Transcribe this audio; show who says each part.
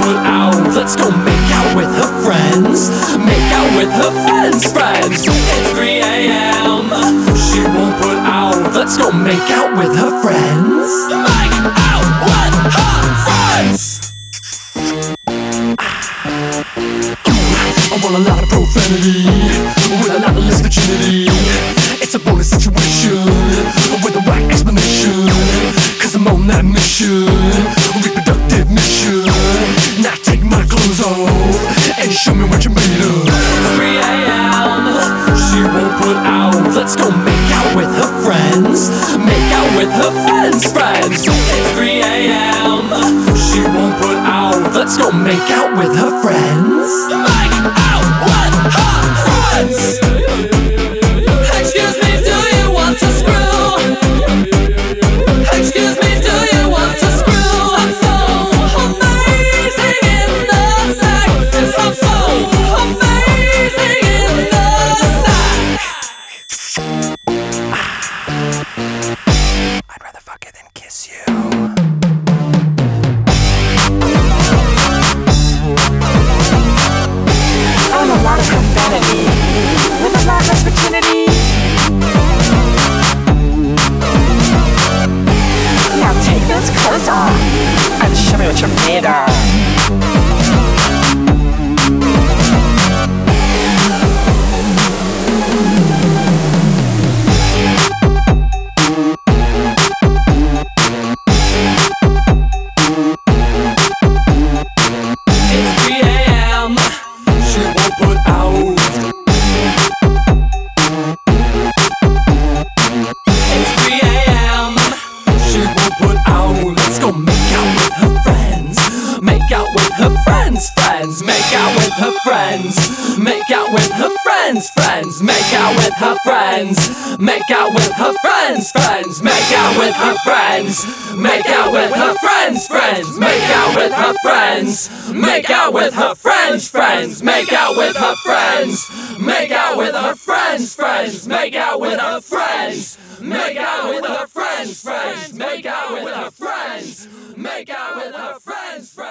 Speaker 1: put out. Let's go make out with her friends. Make out with her friends. It's 3 a.m. She won't put out. Let's go make out with her friends. Make out with her friends. I want a lot of profanity with a lot of less virginity. It's a bonus situation with a whack explanation, cause I'm on that mission, reproductive mission. Now take my clothes off and show me what you're made of. 3 a.m. She won't put out. Let's go make out with her friends. Make out with her friends. It's 3 a.m. She won't put out. Let's go make out with her friends. Make out with her friends. Excuse me, do you want to screw? Excuse me, do you want to screw? I'm so amazing in the sack. I'm so amazing in the sack. I'd rather fuck it than kiss you.
Speaker 2: On a lot of profanity with a lot less virginity. Now take those clothes off and show me what you're made of.
Speaker 1: It's 3 a.m. She won't put out. It's 3 a.m. She won't put out. Let's go make out with her friends. Make out with her friends. Make out with her friends. Make out with her friends. Make out with her friends. Make out with her friends. Make out with her friends. Make out with her friends. Make out with her friends. Make out with her friends. Make out with her friends. Make out with her friends. Make out with her friends. Make out with her friends. Make out with her friends. Make out with her friends.